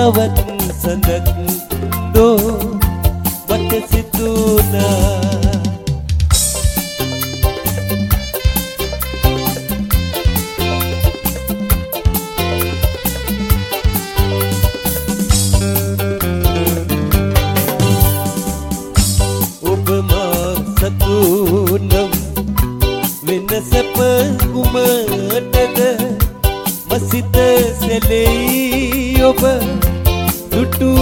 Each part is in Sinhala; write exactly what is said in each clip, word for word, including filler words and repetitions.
තවත් සඳක් දෝ මට සිතුණා සතුනම් වෙන සැප කුමටද මසිත සැලෙයි ඔබ දුටුව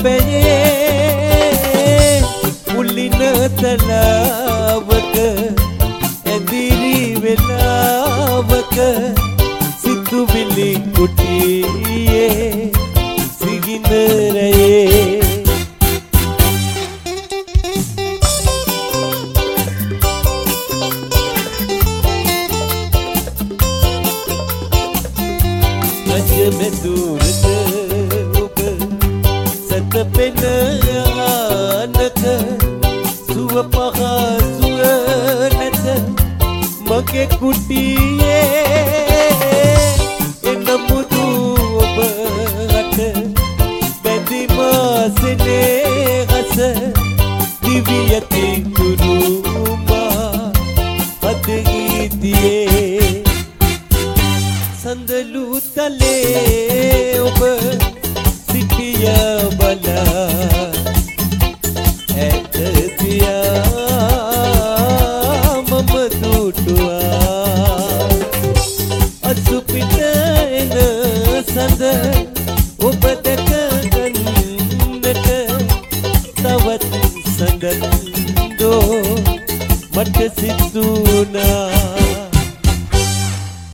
පැයේ මුලින තලාවක ඇදිරි වෙලාවක සිතුවිලි කුටියේ සිගිනරයේ මෙදුරට ඔබ සැතපෙන ආනක සුව පහසුව නැත මගේ කුටියේ එනමුදු ඔබ හට බැඳි මාසනේ හස දිවියති කුරුමා අදගීතියේ සඳලු තලේ ඔබ සිටිය බලා ඇත දියා මම දුටුවා අසුපිට එන සඳ ඔබ දැක ගන්නට තවත් සඳක් දෝ මට සිතුණා